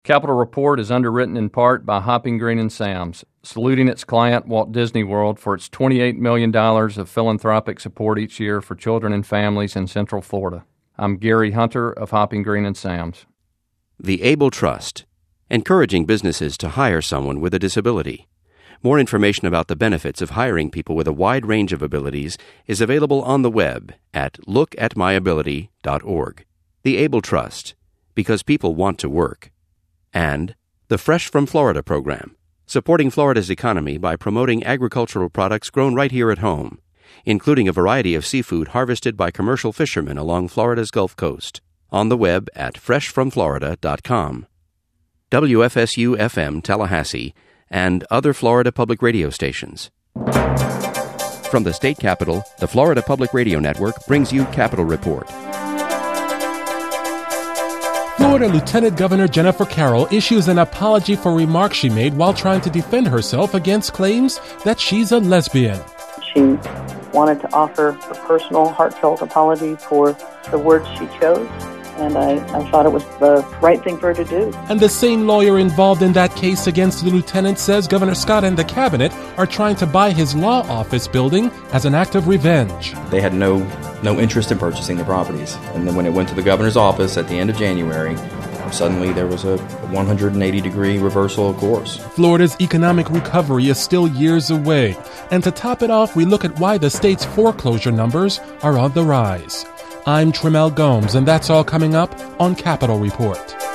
Capital Report is underwritten in part by Hopping Green & Sam's, saluting its client Walt Disney World for its $28 million of philanthropic support each year for children and families in Central Florida. I'm Gary Hunter of Hopping Green & Sam's. The Able Trust, encouraging businesses to hire someone with a disability. More information about the benefits of hiring people with a wide range of abilities is available on the web at lookatmyability.org. The Able Trust, because people want to work. And the Fresh from Florida program, supporting Florida's economy by promoting agricultural products grown right here at home, including a variety of seafood harvested by commercial fishermen along Florida's Gulf Coast. On the web at freshfromflorida.com. WFSU-FM Tallahassee and other Florida public radio stations. From the state capitol, the Florida Public Radio Network brings you Capitol Report. Florida Lieutenant Governor Jennifer Carroll issues an apology for remarks she made while trying to defend herself against claims that she's a lesbian. She wanted to offer a personal, heartfelt apology for the words she chose, and I thought it was the right thing for her to do. And the same lawyer involved in that case against the lieutenant says Governor Scott and the cabinet are trying to buy his law office building as an act of revenge. They had no interest in purchasing the properties. And then when it went to the governor's office at the end of January, suddenly there was a 180-degree reversal of course. Florida's economic recovery is still years away. And to top it off, we look at why the state's foreclosure numbers are on the rise. I'm Tremel Gomes, and that's all coming up on Capitol Report.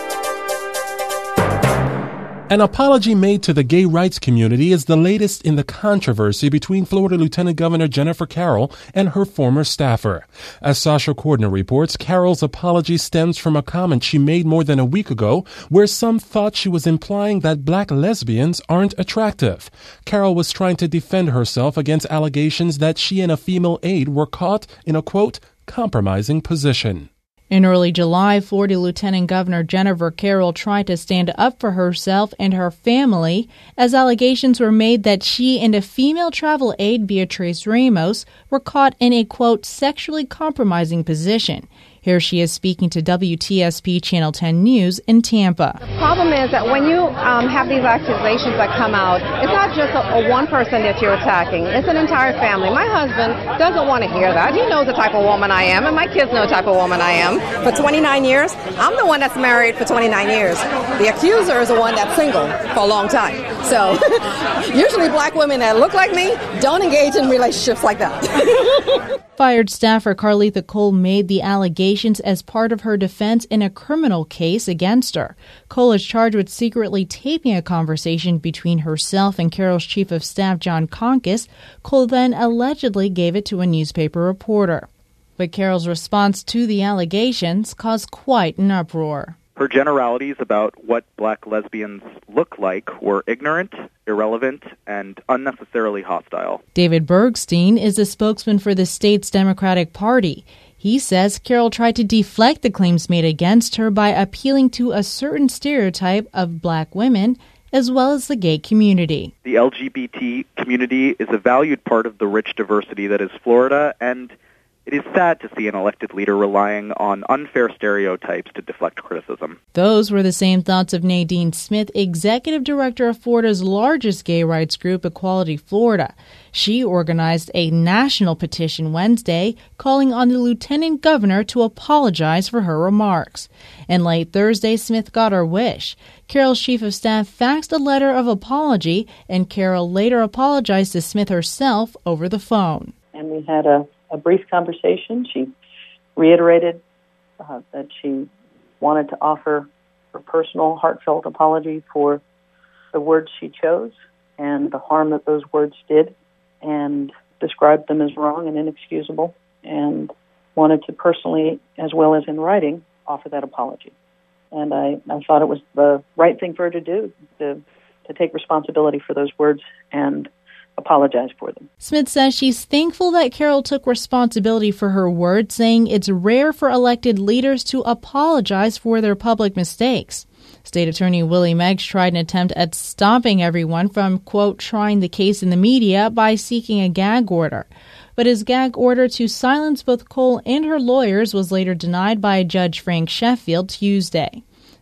An apology made to the gay rights community is the latest in the controversy between Florida Lieutenant Governor Jennifer Carroll and her former staffer. As Sasha Cordner reports, Carroll's apology stems from a comment she made more than a week ago where some thought she was implying that black lesbians aren't attractive. Carroll was trying to defend herself against allegations that she and a female aide were caught in a, quote, compromising position. In early July, Florida Lieutenant Governor Jennifer Carroll tried to stand up for herself and her family as allegations were made that she and a female travel aide, Beatrice Ramos, were caught in a, quote, sexually compromising position. Here she is speaking to WTSP Channel 10 News in Tampa. The problem is that when you have these accusations that come out, it's not just a one person that you're attacking. It's an entire family. My husband doesn't want to hear that. He knows the type of woman I am, and my kids know the type of woman I am. For 29 years, I'm the one that's married for 29 years. The accuser is the one that's single for a long time. So usually black women that look like me don't engage in relationships like that. Fired staffer Carletha Cole made the allegations as part of her defense in a criminal case against her. Cole is charged with secretly taping a conversation between herself and Carroll's chief of staff, John Conkis. Cole then allegedly gave it to a newspaper reporter. But Carroll's response to the allegations caused quite an uproar. Her generalities about what black lesbians look like were ignorant, irrelevant, and unnecessarily hostile. David Bergstein is the spokesman for the state's Democratic Party. He says Carroll tried to deflect the claims made against her by appealing to a certain stereotype of black women as well as the gay community. The LGBT community is a valued part of the rich diversity that is Florida, and it is sad to see an elected leader relying on unfair stereotypes to deflect criticism. Those were the same thoughts of Nadine Smith, executive director of Florida's largest gay rights group, Equality Florida. She organized a national petition Wednesday calling on the lieutenant governor to apologize for her remarks. And late Thursday, Smith got her wish. Carroll's chief of staff faxed a letter of apology, and Carroll later apologized to Smith herself over the phone. And we had a brief conversation. She reiterated that she wanted to offer her personal, heartfelt apology for the words she chose and the harm that those words did, and described them as wrong and inexcusable, and wanted to personally, as well as in writing, offer that apology. And I thought it was the right thing for her to do, to take responsibility for those words and apologize for them. Smith says she's thankful that Carroll took responsibility for her words, saying it's rare for elected leaders to apologize for their public mistakes. State Attorney Willie Meggs tried an attempt at stopping everyone from, quote, trying the case in the media by seeking a gag order. But his gag order to silence both Cole and her lawyers was later denied by Judge Frank Sheffield Tuesday.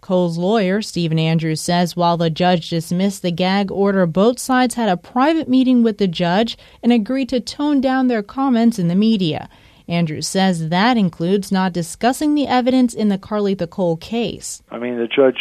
Cole's lawyer, Stephen Andrews, says while the judge dismissed the gag order, both sides had a private meeting with the judge and agreed to tone down their comments in the media. Andrews says that includes not discussing the evidence in the Carletha Cole case. I mean, the judge,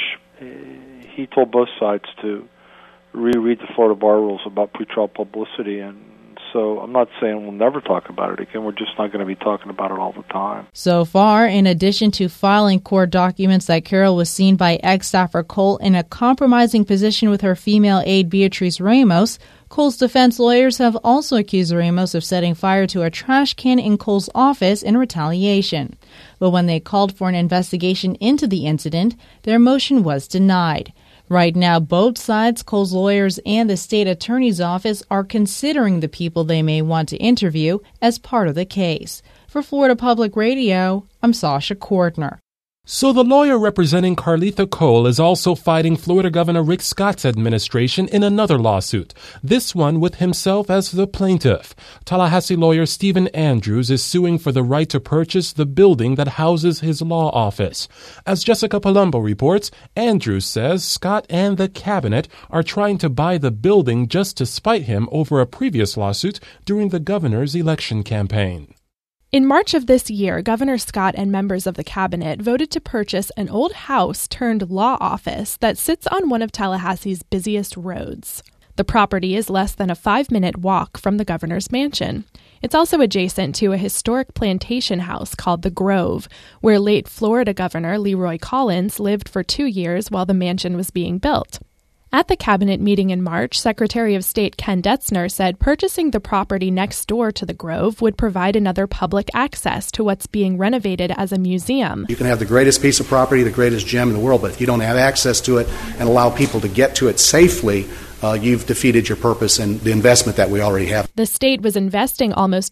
he told both sides to reread the Florida bar rules about pretrial publicity, and so I'm not saying we'll never talk about it again. We're just not going to be talking about it all the time. So far, in addition to filing court documents that Carroll was seen by ex-staffer Cole in a compromising position with her female aide Beatrice Ramos, Cole's defense lawyers have also accused Ramos of setting fire to a trash can in Cole's office in retaliation. But when they called for an investigation into the incident, their motion was denied. Right now, both sides, Cole's lawyers and the state attorney's office, are considering the people they may want to interview as part of the case. For Florida Public Radio, I'm Sasha Cordner. So the lawyer representing Carletha Cole is also fighting Florida Governor Rick Scott's administration in another lawsuit, this one with himself as the plaintiff. Tallahassee lawyer Stephen Andrews is suing for the right to purchase the building that houses his law office. As Jessica Palumbo reports, Andrews says Scott and the cabinet are trying to buy the building just to spite him over a previous lawsuit during the governor's election campaign. In March of this year, Governor Scott and members of the cabinet voted to purchase an old house turned law office that sits on one of Tallahassee's busiest roads. The property is less than a 5-minute walk from the governor's mansion. It's also adjacent to a historic plantation house called The Grove, where late Florida Governor Leroy Collins lived for 2 years while the mansion was being built. At the cabinet meeting in March, Secretary of State Ken Detzner said purchasing the property next door to the Grove would provide another public access to what's being renovated as a museum. You can have the greatest piece of property, the greatest gem in the world, but if you don't have access to it and allow people to get to it safely, you've defeated your purpose and the investment that we already have. The state was investing almost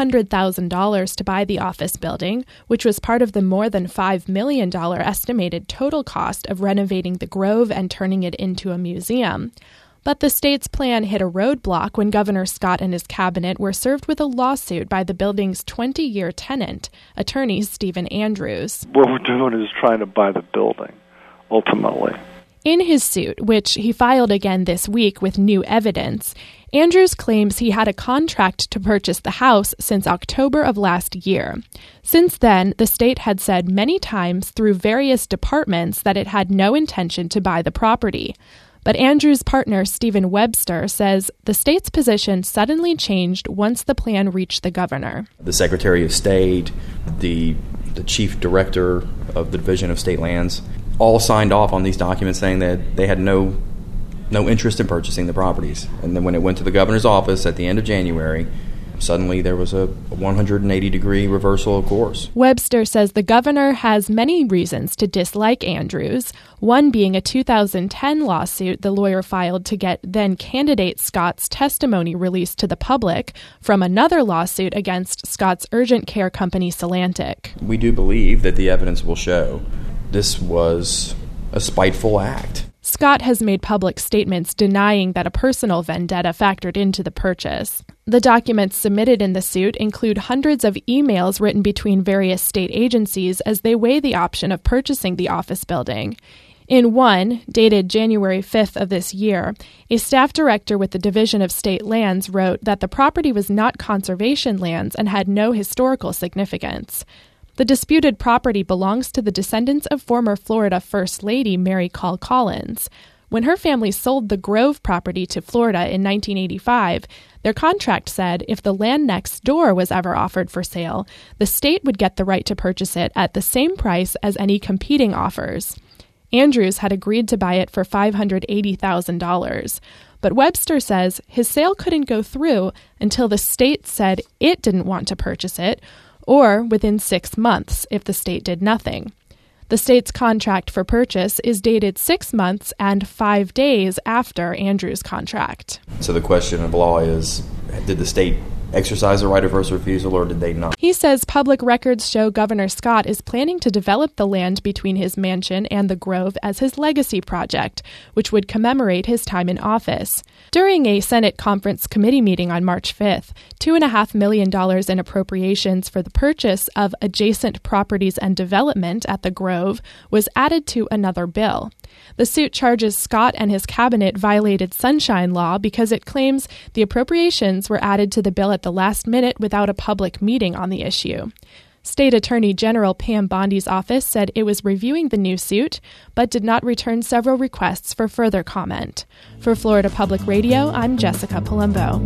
$600,000 to buy the office building, which was part of the more than $5 million estimated total cost of renovating the Grove and turning it into a museum. But the state's plan hit a roadblock when Governor Scott and his cabinet were served with a lawsuit by the building's 20-year tenant, attorney Stephen Andrews. What we're doing is trying to buy the building, ultimately. In his suit, which he filed again this week with new evidence, Andrews claims he had a contract to purchase the house since October of last year. Since then, the state had said many times through various departments that it had no intention to buy the property. But Andrews' partner, Stephen Webster, says the state's position suddenly changed once the plan reached the governor. The Secretary of State, the Chief Director of the Division of State Lands, all signed off on these documents saying that they had no interest in purchasing the properties. And then when it went to the governor's office at the end of January, suddenly there was a 180-degree reversal of course. Webster says the governor has many reasons to dislike Andrews, one being a 2010 lawsuit the lawyer filed to get then-candidate Scott's testimony released to the public from another lawsuit against Scott's urgent care company, Salantic. We do believe that the evidence will show this was a spiteful act. Scott has made public statements denying that a personal vendetta factored into the purchase. The documents submitted in the suit include hundreds of emails written between various state agencies as they weigh the option of purchasing the office building. In one, dated January 5th of this year, a staff director with the Division of State Lands wrote that the property was not conservation lands and had no historical significance. The disputed property belongs to the descendants of former Florida First Lady Mary Call Collins. When her family sold the Grove property to Florida in 1985, their contract said if the land next door was ever offered for sale, the state would get the right to purchase it at the same price as any competing offers. Andrews had agreed to buy it for $580,000. But Webster says his sale couldn't go through until the state said it didn't want to purchase it, or within 6 months if the state did nothing. The state's contract for purchase is dated 6 months and 5 days after Andrews' contract. So the question of law is, did the state exercise the right of first refusal or did they not? He says public records show Governor Scott is planning to develop the land between his mansion and the Grove as his legacy project, which would commemorate his time in office. During a Senate Conference Committee meeting on March 5th, $2.5 million in appropriations for the purchase of adjacent properties and development at the Grove was added to another bill. The suit charges Scott and his cabinet violated Sunshine Law because it claims the appropriations were added to the bill at the last minute without a public meeting on the issue. State Attorney General Pam Bondi's office said it was reviewing the new suit, but did not return several requests for further comment. For Florida Public Radio, I'm Jessica Palumbo.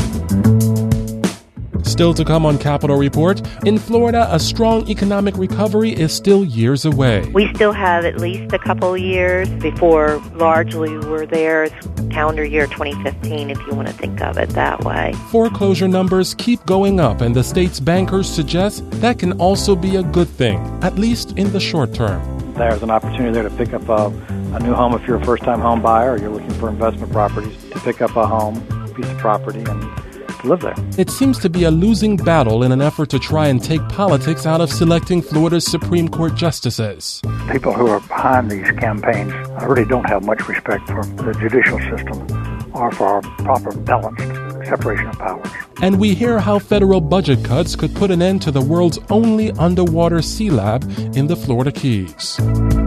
Still to come on Capitol Report, in Florida, a strong economic recovery is still years away. We still have at least a couple years before largely we're there. It's calendar year 2015, if you want to think of it that way. Foreclosure numbers keep going up, and the state's bankers suggest that can also be a good thing, at least in the short term. There's an opportunity there to pick up a new home if you're a first-time home buyer or you're looking for investment properties, to pick up a home, piece of property, and live there. It seems to be a losing battle in an effort to try and take politics out of selecting Florida's Supreme Court justices. People who are behind these campaigns really don't have much respect for the judicial system or for our proper balanced separation of powers. And we hear how federal budget cuts could put an end to the world's only underwater sea lab in the Florida Keys.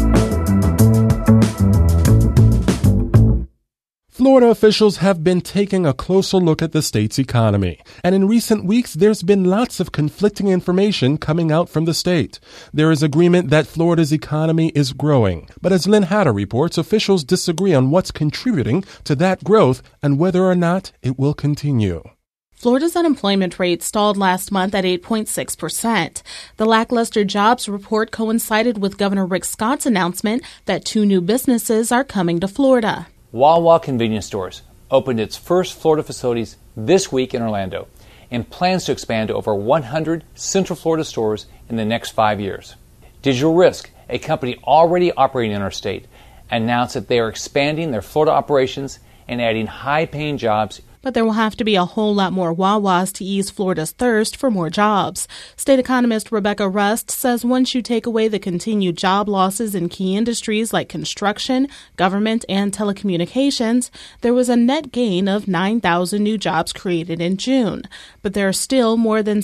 Florida officials have been taking a closer look at the state's economy. And in recent weeks, there's been lots of conflicting information coming out from the state. There is agreement that Florida's economy is growing. But as Lynn Hatter reports, officials disagree on what's contributing to that growth and whether or not it will continue. Florida's unemployment rate stalled last month at 8.6%. The lackluster jobs report coincided with Governor Rick Scott's announcement that 2 new businesses are coming to Florida. Wawa Convenience Stores opened its first Florida facilities this week in Orlando and plans to expand to over 100 Central Florida stores in the next 5 years. Digital Risk, a company already operating in our state, announced that they are expanding their Florida operations and adding high-paying jobs. But there will have to be a whole lot more Wawas to ease Florida's thirst for more jobs. State economist Rebecca Rust says once you take away the continued job losses in key industries like construction, government, and telecommunications, there was a net gain of 9,000 new jobs created in June. But there are still more than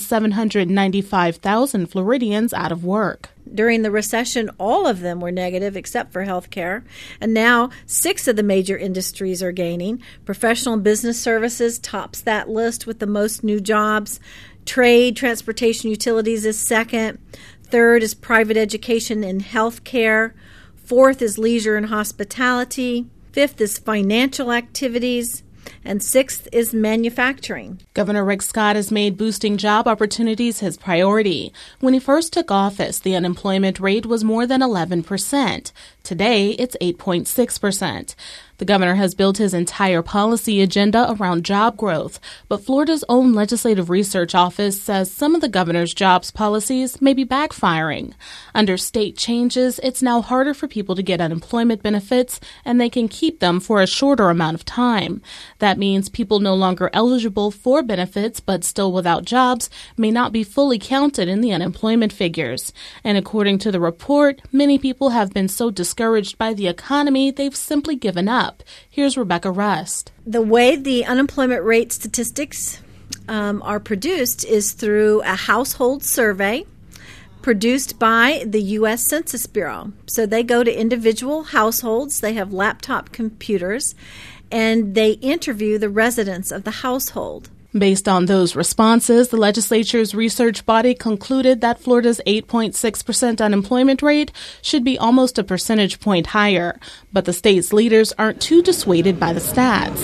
795,000 Floridians out of work. During the recession, all of them were negative except for healthcare. And now 6 of the major industries are gaining. Professional and business services tops that list with the most new jobs. Trade, transportation, utilities is second. Third is private education and healthcare. Fourth is leisure and hospitality. Fifth is financial activities. And 6th is manufacturing. Governor Rick Scott has made boosting job opportunities his priority. When he first took office, the unemployment rate was more than 11%. Today, it's 8.6%. The governor has built his entire policy agenda around job growth, but Florida's own Legislative Research Office says some of the governor's jobs policies may be backfiring. Under state changes, it's now harder for people to get unemployment benefits, and they can keep them for a shorter amount of time. That means people no longer eligible for benefits but still without jobs may not be fully counted in the unemployment figures. And according to the report, many people have been so discouraged by the economy they've simply given up. Here's Rebecca Rust. The way the unemployment rate statistics are produced is through a household survey produced by the U.S. Census Bureau. So they go to individual households, they have laptop computers, and they interview the residents of the household. Based on those responses, the legislature's research body concluded that Florida's 8.6% unemployment rate should be almost a percentage point higher. But the state's leaders aren't too dissuaded by the stats.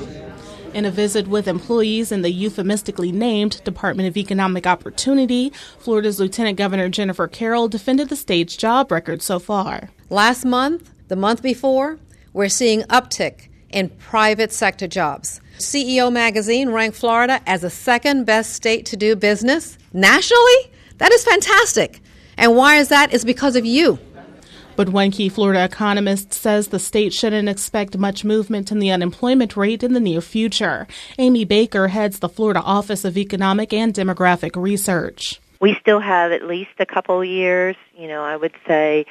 In a visit with employees in the euphemistically named Department of Economic Opportunity, Florida's Lieutenant Governor Jennifer Carroll defended the state's job record so far. Last month, the month before, we're seeing uptick in private sector jobs. CEO Magazine ranked Florida as the 2nd best state to do business nationally. That is fantastic. And why is that? It's because of you. But one key Florida economist says the state shouldn't expect much movement in the unemployment rate in the near future. Amy Baker heads the Florida Office of Economic and Demographic Research. We still have at least a couple of years, I would say,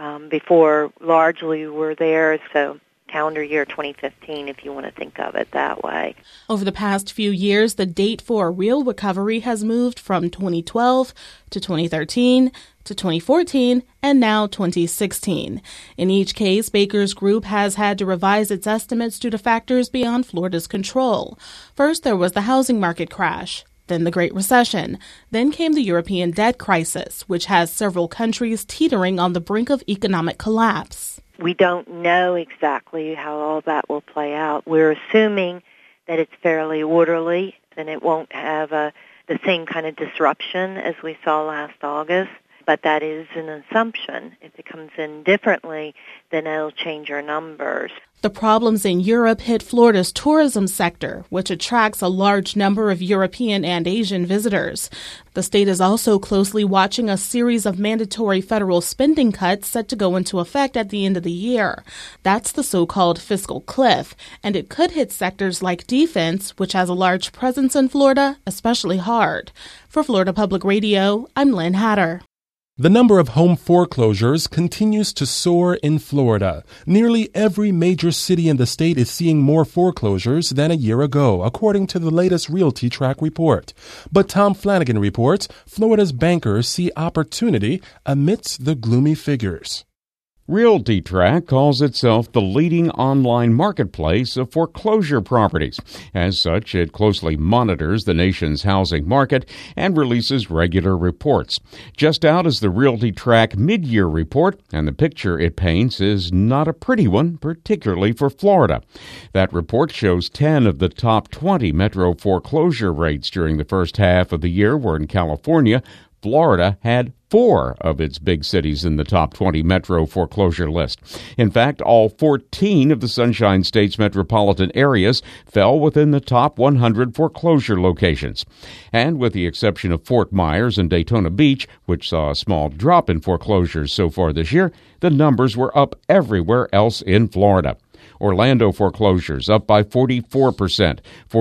before largely we're there. So calendar year 2015, if you want to think of it that way. Over the past few years, the date for a real recovery has moved from 2012 to 2013 to 2014 and now 2016. In each case, Baker's group has had to revise its estimates due to factors beyond Florida's control. First, there was the housing market crash. Then the Great Recession. Then came the European debt crisis, which has several countries teetering on the brink of economic collapse. We don't know exactly how all that will play out. We're assuming that it's fairly orderly and it won't have the same kind of disruption as we saw last August. But that is an assumption. If it comes in differently, then it'll change our numbers. The problems in Europe hit Florida's tourism sector, which attracts a large number of European and Asian visitors. The state is also closely watching a series of mandatory federal spending cuts set to go into effect at the end of the year. That's the so-called fiscal cliff, and it could hit sectors like defense, which has a large presence in Florida, especially hard. For Florida Public Radio, I'm Lynn Hatter. The number of home foreclosures continues to soar in Florida. Nearly every major city in the state is seeing more foreclosures than a year ago, according to the latest Realty Track report. But Tom Flanagan reports Florida's bankers see opportunity amidst the gloomy figures. Realty Track calls itself the leading online marketplace of foreclosure properties. As such, it closely monitors the nation's housing market and releases regular reports. Just out is the Realty Track mid-year report, and the picture it paints is not a pretty one, particularly for Florida. That report shows 10 of the top 20 metro foreclosure rates during the first half of the year were in California. Florida had 4 of its big cities in the top 20 metro foreclosure list. In fact, all 14 of the Sunshine State's metropolitan areas fell within the top 100 foreclosure locations. And with the exception of Fort Myers and Daytona Beach, which saw a small drop in foreclosures so far this year, the numbers were up everywhere else in Florida. Orlando foreclosures up by 44%,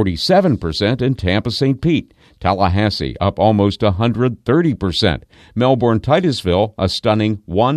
47% in Tampa-St. Pete. Tallahassee up almost 130%. Melbourne-Titusville a stunning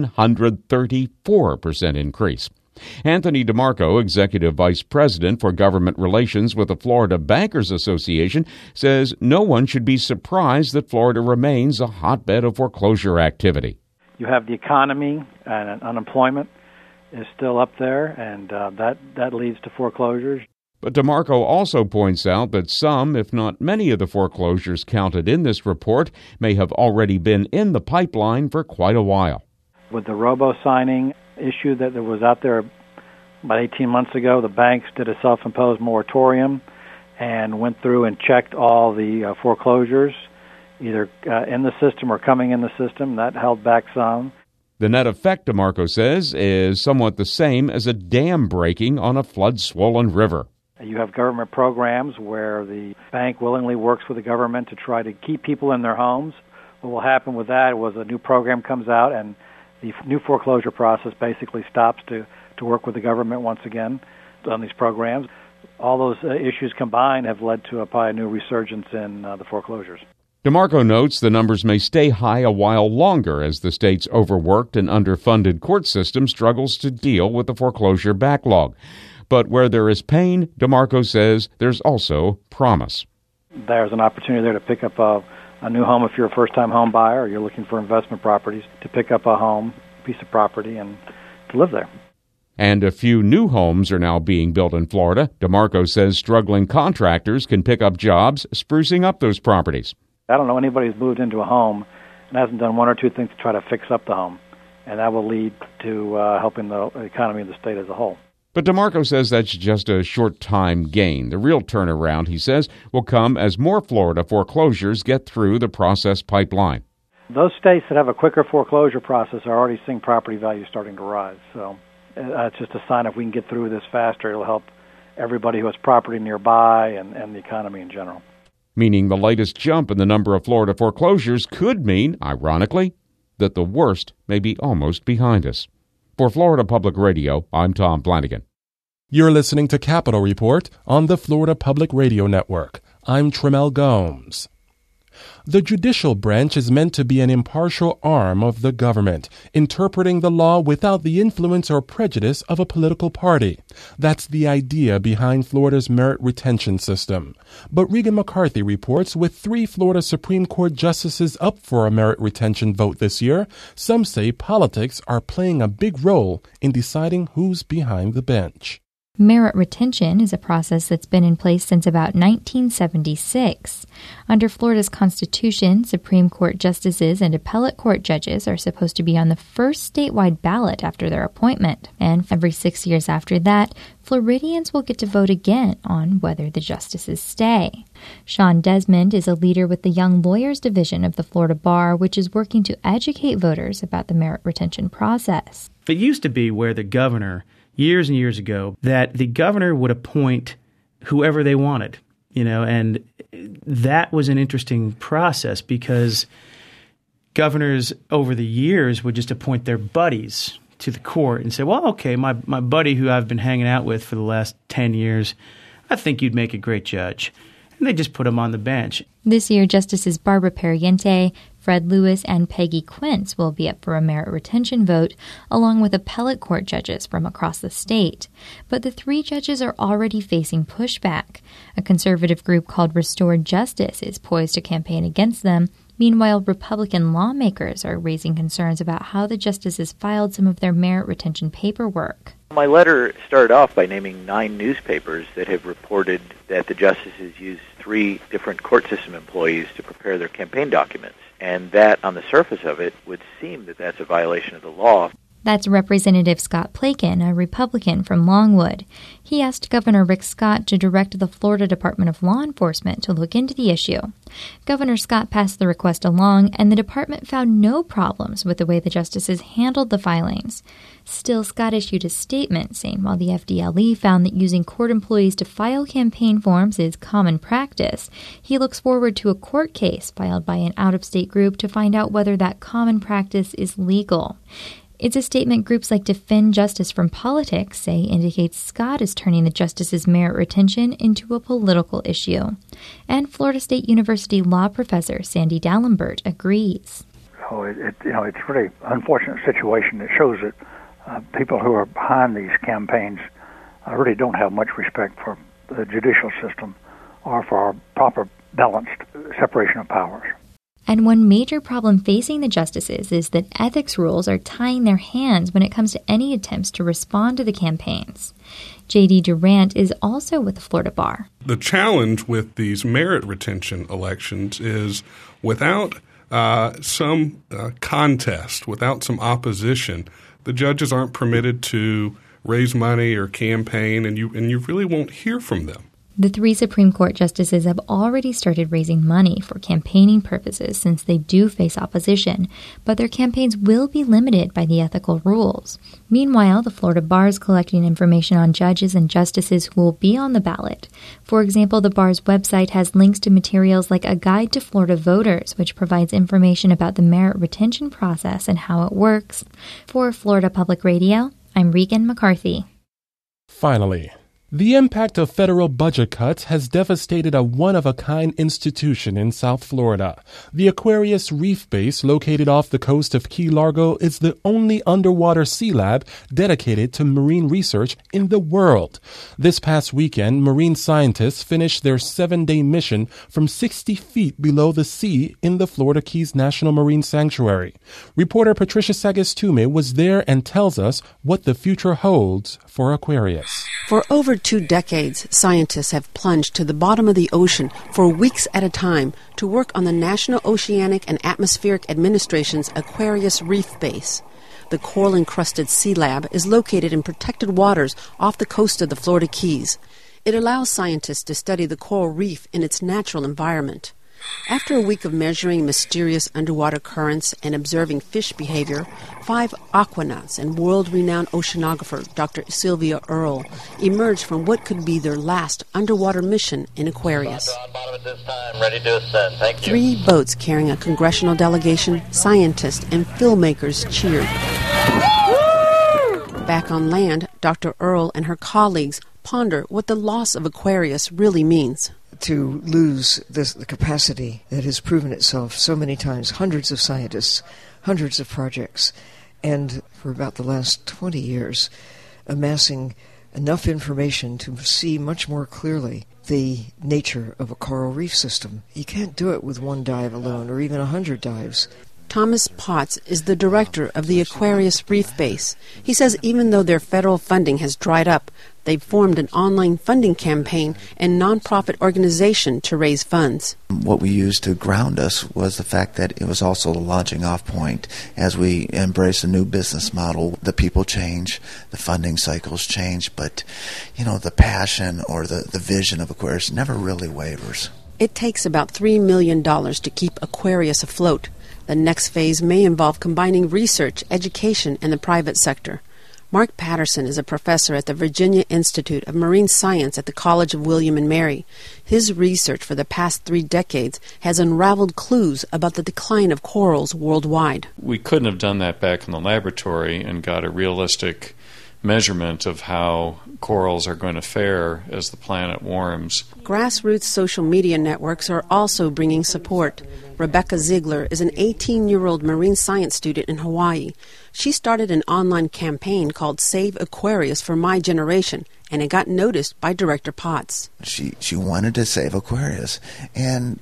134% increase. Anthony DeMarco, Executive Vice President for Government Relations with the Florida Bankers Association, says no one should be surprised that Florida remains a hotbed of foreclosure activity. You have the economy and unemployment is still up there, and that leads to foreclosures. But DeMarco also points out that some, if not many, of the foreclosures counted in this report may have already been in the pipeline for quite a while. With the robo-signing issue that was out there about 18 months ago, the banks did a self-imposed moratorium and went through and checked all the foreclosures, either in the system or coming in the system. That held back some. The net effect, DeMarco says, is somewhat the same as a dam breaking on a flood-swollen river. You have government programs where the bank willingly works with the government to try to keep people in their homes. What will happen with that was a new program comes out and the new foreclosure process basically stops to work with the government once again on these programs. All those issues combined have led to probably a new resurgence in the foreclosures. DeMarco notes the numbers may stay high a while longer as the state's overworked and underfunded court system struggles to deal with the foreclosure backlog. But where there is pain, DeMarco says there's also promise. There's an opportunity there to pick up a new home if you're a first-time home buyer or you're looking for investment properties, to pick up a home, piece of property, and to live there. And a few new homes are now being built in Florida. DeMarco says struggling contractors can pick up jobs sprucing up those properties. I don't know anybody who's moved into a home and hasn't done one or two things to try to fix up the home, and that will lead to helping the economy of the state as a whole. But DeMarco says that's just a short-time gain. The real turnaround, he says, will come as more Florida foreclosures get through the process pipeline. Those states that have a quicker foreclosure process are already seeing property values starting to rise. So it's just a sign if we can get through this faster, it'll help everybody who has property nearby and the economy in general. Meaning the latest jump in the number of Florida foreclosures could mean, ironically, that the worst may be almost behind us. For Florida Public Radio, I'm Tom Flanagan. You're listening to Capitol Report on the Florida Public Radio Network. I'm Tremel Gomes. The judicial branch is meant to be an impartial arm of the government, interpreting the law without the influence or prejudice of a political party. That's the idea behind Florida's merit retention system. But Regan McCarthy reports with 3 Florida Supreme Court justices up for a merit retention vote this year, some say politics are playing a big role in deciding who's behind the bench. Merit retention is a process that's been in place since about 1976. Under Florida's Constitution, Supreme Court justices and appellate court judges are supposed to be on the first statewide ballot after their appointment. And every 6 years after that, Floridians will get to vote again on whether the justices stay. Sean Desmond is a leader with the Young Lawyers Division of the Florida Bar, which is working to educate voters about the merit retention process. It used to be where the governor, years and years ago, that the governor would appoint whoever they wanted, and that was an interesting process because governors over the years would just appoint their buddies to the court and say, well, okay, my buddy who I've been hanging out with for the last 10 years, I think you'd make a great judge. And they just put him on the bench. This year, Justices Barbara Pariente, Fred Lewis, and Peggy Quince will be up for a merit retention vote, along with appellate court judges from across the state. But the 3 judges are already facing pushback. A conservative group called Restored Justice is poised to campaign against them. Meanwhile, Republican lawmakers are raising concerns about how the justices filed some of their merit retention paperwork. My letter started off by naming 9 newspapers that have reported that the justices use 3 different court system employees to prepare their campaign documents. And that, on the surface of it, would seem that that's a violation of the law. That's Representative Scott Plakin, a Republican from Longwood. He asked Governor Rick Scott to direct the Florida Department of Law Enforcement to look into the issue. Governor Scott passed the request along, and the department found no problems with the way the justices handled the filings. Still, Scott issued a statement saying while the FDLE found that using court employees to file campaign forms is common practice, he looks forward to a court case filed by an out-of-state group to find out whether that common practice is legal. It's a statement groups like Defend Justice from Politics say indicates Scott is turning the justices' merit retention into a political issue. And Florida State University law professor Sandy Dalembert agrees. So it's a really unfortunate situation. It shows that people who are behind these campaigns really don't have much respect for the judicial system or for our proper balanced separation of powers. And one major problem facing the justices is that ethics rules are tying their hands when it comes to any attempts to respond to the campaigns. J.D. Durant is also with the Florida Bar. The challenge with these merit retention elections is without some contest, without some opposition, the judges aren't permitted to raise money or campaign, and you really won't hear from them. The 3 Supreme Court justices have already started raising money for campaigning purposes since they do face opposition, but their campaigns will be limited by the ethical rules. Meanwhile, the Florida Bar is collecting information on judges and justices who will be on the ballot. For example, the Bar's website has links to materials like a guide to Florida voters, which provides information about the merit retention process and how it works. For Florida Public Radio, I'm Regan McCarthy. Finally, the impact of federal budget cuts has devastated a one-of-a-kind institution in South Florida. The Aquarius Reef Base, located off the coast of Key Largo, is the only underwater sea lab dedicated to marine research in the world. This past weekend, marine scientists finished their 7-day mission from 60 feet below the sea in the Florida Keys National Marine Sanctuary. Reporter Patricia Sagastume was there and tells us what the future holds for Aquarius. For over 2 decades, scientists have plunged to the bottom of the ocean for weeks at a time to work on the National Oceanic and Atmospheric Administration's Aquarius Reef Base. The coral-encrusted sea lab is located in protected waters off the coast of the Florida Keys. It allows scientists to study the coral reef in its natural environment. After a week of measuring mysterious underwater currents and observing fish behavior, 5 aquanauts and world-renowned oceanographer Dr. Sylvia Earle emerged from what could be their last underwater mission in Aquarius. Ready to ascend. Thank you. 3 boats carrying a congressional delegation, scientists, and filmmakers cheered. Back on land, Dr. Earle and her colleagues ponder what the loss of Aquarius really means. To lose the capacity that has proven itself so many times, hundreds of scientists, hundreds of projects, and for about the last 20 years, amassing enough information to see much more clearly the nature of a coral reef system. You can't do it with one dive alone, or even 100 dives. Thomas Potts is the director of the Aquarius Reef Base. He says even though their federal funding has dried up, they've formed an online funding campaign and nonprofit organization to raise funds. What we used to ground us was the fact that it was also the launching off point. As we embrace a new business model, the people change, the funding cycles change, but the passion or the vision of Aquarius never really wavers. It takes about $3 million to keep Aquarius afloat. The next phase may involve combining research, education, and the private sector. Mark Patterson is a professor at the Virginia Institute of Marine Science at the College of William and Mary. His research for the past 3 decades has unraveled clues about the decline of corals worldwide. We couldn't have done that back in the laboratory and got a realistic measurement of how corals are going to fare as the planet warms. Grassroots social media networks are also bringing support. Rebecca Ziegler is an 18-year-old marine science student in Hawaii. She started an online campaign called Save Aquarius for My Generation, and it got noticed by Director Potts. She wanted to save Aquarius, and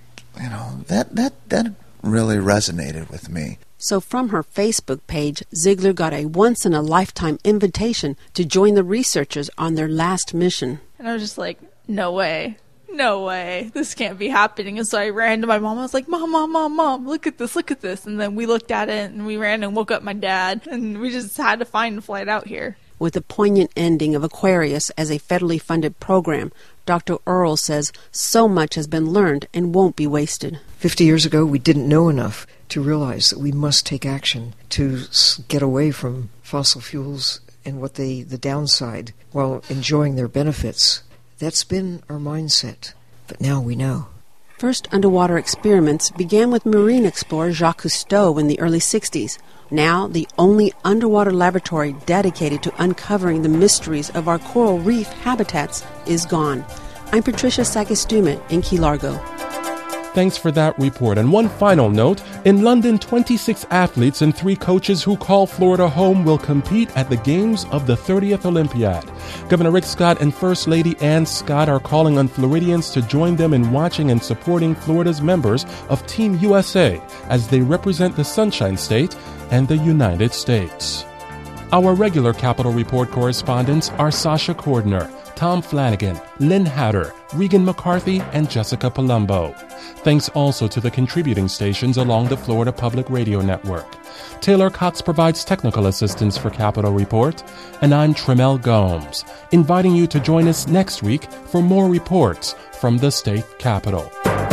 that really resonated with me. So from her Facebook page, Ziegler got a once-in-a-lifetime invitation to join the researchers on their last mission. And I was just like, no way, this can't be happening. And so I ran to my mom. I was like, Mom, look at this. And then we looked at it, and we ran and woke up my dad, and we just had to find a flight out here. With the poignant ending of Aquarius as a federally funded program, Dr. Earle says so much has been learned and won't be wasted. 50 years ago, we didn't know enough to realize that we must take action to get away from fossil fuels and what the downside while enjoying their benefits. That's been our mindset, but now we know. First underwater experiments began with marine explorer Jacques Cousteau in the early 60s. Now, the only underwater laboratory dedicated to uncovering the mysteries of our coral reef habitats is gone. I'm Patricia Sagas-Dumit in Key Largo. Thanks for that report. And one final note, in London, 26 athletes and 3 coaches who call Florida home will compete at the Games of the 30th Olympiad. Governor Rick Scott and First Lady Ann Scott are calling on Floridians to join them in watching and supporting Florida's members of Team USA as they represent the Sunshine State and the United States. Our regular Capitol Report correspondents are Sasha Cordner, Tom Flanagan, Lynn Hatter, Regan McCarthy, and Jessica Palumbo. Thanks also to the contributing stations along the Florida Public Radio Network. Taylor Cox provides technical assistance for Capitol Report, and I'm Tremel Gomes, inviting you to join us next week for more reports from the state capitol.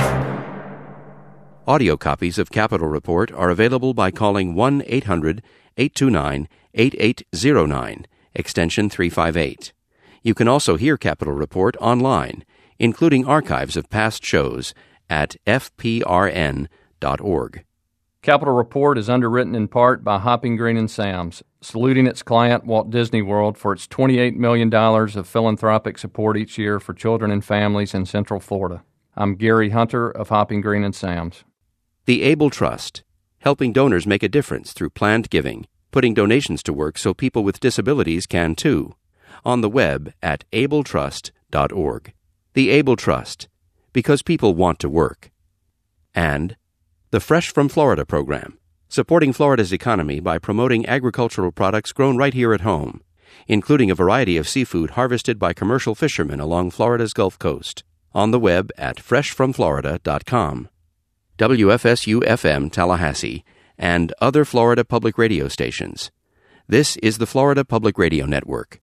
Audio copies of Capitol Report are available by calling 1-800-829-8809, extension 358. You can also hear Capitol Report online, including archives of past shows at fprn.org. Capitol Report is underwritten in part by Hopping Green & Sam's, saluting its client Walt Disney World for its $28 million of philanthropic support each year for children and families in Central Florida. I'm Gary Hunter of Hopping Green & Sam's. The Able Trust, helping donors make a difference through planned giving, putting donations to work so people with disabilities can too. On the web at abletrust.org. The Able Trust, because people want to work. And the Fresh from Florida program, supporting Florida's economy by promoting agricultural products grown right here at home, including a variety of seafood harvested by commercial fishermen along Florida's Gulf Coast. On the web at freshfromflorida.com. WFSU-FM Tallahassee and other Florida public radio stations. This is the Florida Public Radio Network.